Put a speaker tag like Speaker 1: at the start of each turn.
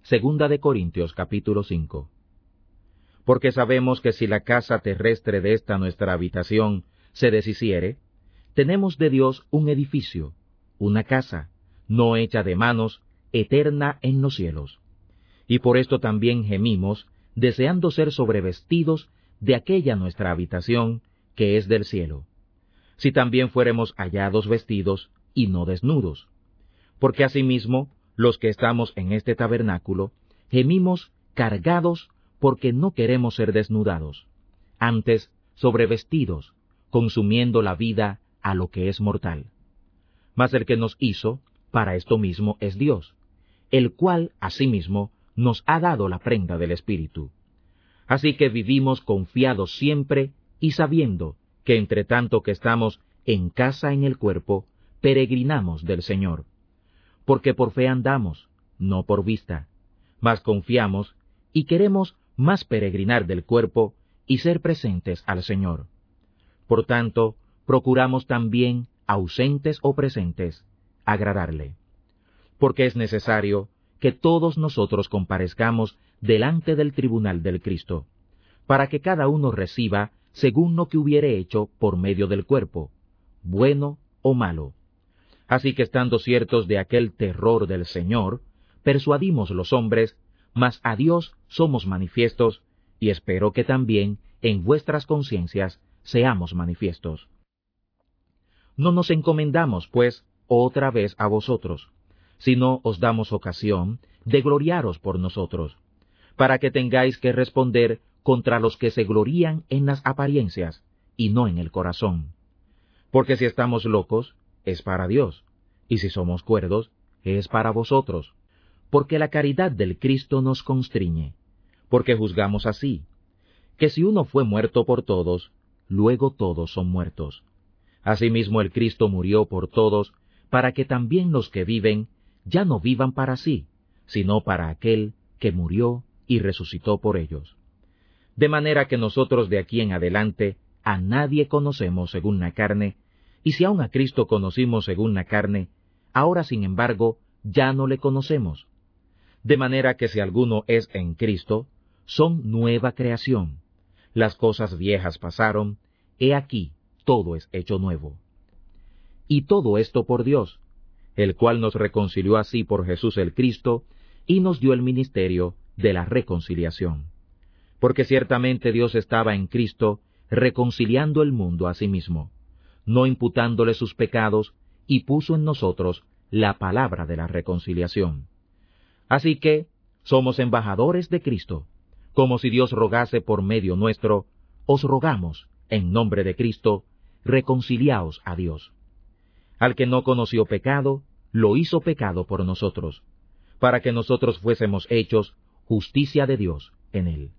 Speaker 1: Segunda de Corintios capítulo 5. Porque sabemos que si la casa terrestre de esta nuestra habitación se deshiciere, tenemos de Dios un edificio, una casa, no hecha de manos, eterna en los cielos. Y por esto también gemimos, deseando ser sobrevestidos de aquella nuestra habitación, que es del cielo. Si también fuéremos hallados vestidos, y no desnudos. Porque asimismo, los que estamos en este tabernáculo, gemimos cargados porque no queremos ser desnudados, antes sobrevestidos, consumiendo la vida a lo que es mortal. Mas el que nos hizo, para esto mismo es Dios, el cual asimismo nos ha dado la prenda del Espíritu. Así que vivimos confiados siempre y sabiendo que entre tanto que estamos en casa en el cuerpo, peregrinamos del Señor. Porque por fe andamos, no por vista, mas confiamos y queremos más peregrinar del cuerpo y ser presentes al Señor. Por tanto, procuramos también, ausentes o presentes, agradarle. Porque es necesario que todos nosotros comparezcamos delante del tribunal del Cristo, para que cada uno reciba según lo que hubiere hecho por medio del cuerpo, bueno o malo. Así que estando ciertos de aquel terror del Señor, persuadimos los hombres, mas a Dios somos manifiestos, y espero que también en vuestras conciencias seamos manifiestos. No nos encomendamos, pues, otra vez a vosotros, sino os damos ocasión de gloriaros por nosotros, para que tengáis que responder contra los que se glorían en las apariencias, y no en el corazón. Porque si estamos locos, es para Dios, y si somos cuerdos, es para vosotros, porque la caridad del Cristo nos constriñe, porque juzgamos así, que si uno fue muerto por todos, luego todos son muertos. Asimismo el Cristo murió por todos, para que también los que viven ya no vivan para sí, sino para aquel que murió y resucitó por ellos. De manera que nosotros de aquí en adelante a nadie conocemos según la carne, y si aun a Cristo conocimos según la carne, ahora sin embargo ya no le conocemos. De manera que si alguno es en Cristo, son nueva creación. Las cosas viejas pasaron, he aquí, todo es hecho nuevo. Y todo esto por Dios, el cual nos reconcilió así por Jesús el Cristo, y nos dio el ministerio de la reconciliación. Porque ciertamente Dios estaba en Cristo, reconciliando el mundo a sí mismo, no imputándole sus pecados, y puso en nosotros la palabra de la reconciliación. Así que somos embajadores de Cristo, como si Dios rogase por medio nuestro, os rogamos, en nombre de Cristo, reconciliaos a Dios. Al que no conoció pecado, lo hizo pecado por nosotros, para que nosotros fuésemos hechos justicia de Dios en él.